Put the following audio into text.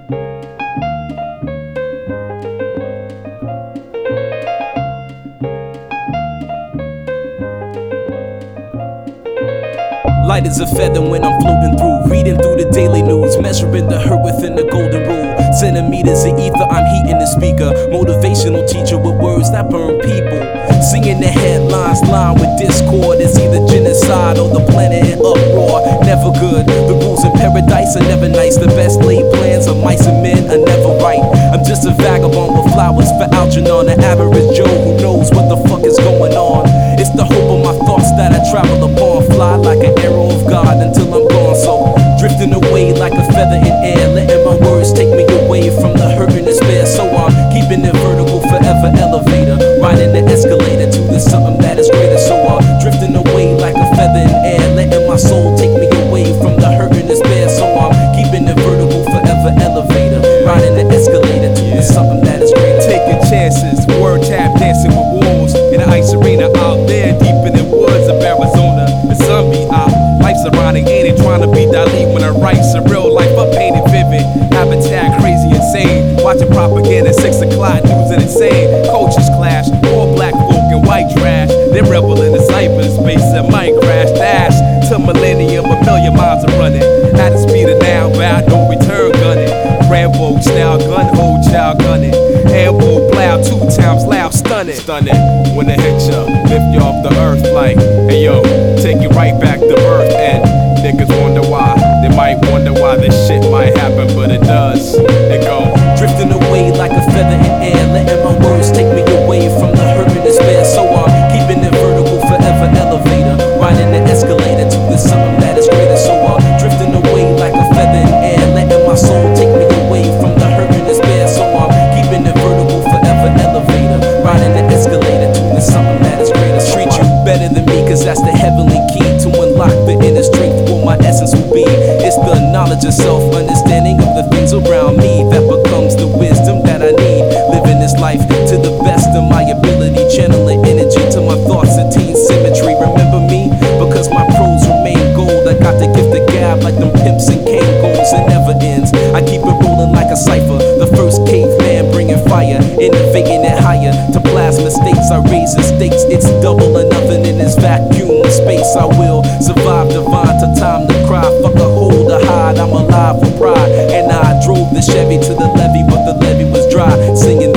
Light as a feather when I'm floating through, reading through the daily news, measuring the hurt within the golden rule. Centimeters of ether, I'm heating the speaker. Motivational teacher with words that burn people. Singing the headlines, lined with discord. It's either genocide or the planet in uproar. Never good, the rules in paradise are never nice. The best laid plans of mice and men are never right. I'm just a vagabond with flowers for Algernon, an average Joe who knows what the fuck is going on. It's the hope of my thoughts that I travel upon. Fly like an arrow of God until I'm gone. So drifting away like a feather in air, letting my words take me away from the hurt and despair. So I'm keeping it vertical, forever elevator, riding the escalator to the something that is greater. So I'm drifting away like a feather in air, letting my soul take me away from the hurt and despair. So I'm keeping it vertical, forever elevator, riding the escalator to the something that is greater. Taking chances, word tap dancing with wolves in the ice arena out there deep in the woods of Arizona. The sun be out, life's ironic, ain't it? Trying to be Dali when I write surreal life, I painted vivid. Habitat crazy, insane. Watching propaganda, 6 o'clock news and insane. Cultures clash, all black folk and white trash. They rebel in the cyberspace and might crash. Dash to millennium, a million miles are running. At the speed of now, bound no return gunning. Rambo style gun, old child gunning. Ambo plow 2 times loud, stunning. Stunning when it hit ya, lift you off the earth like, hey yo, take you right back to birth. And niggas wonder why, they might wonder why this shit might happen, but it does. It go drifting away like a feather in air, letting my words take me away from the hurt and despair. So I'm keeping it vertical, forever elevator, riding the escalator to the something that is greater. So I'm drifting away like a feather in air, letting my soul take me away from the hurt and despair. So I'm keeping it vertical, forever elevator, riding the escalator to the something that is greater. Treat you better than me, cause that's the heavenly key to unlock the inner strength. What my essence will be, it's the knowledge of self, understanding of the things around me that becomes the wisdom that I need. Living this life to the best of my ability, channeling energy to my thoughts, attain symmetry. Remember me, because my prose remain gold. I got the gift of gab like them pimps and Kangol. It never ends, I keep it rolling like a cipher. The first caveman bringing fire, innovating it higher to plasma states. I raise the stakes, it's double or nothing in this vacuum space. I will survive divine to time to cry. Fuck a hold or hide, I'm alive for pride. And I drove the Chevy to the levee, but the levee was dry. Singing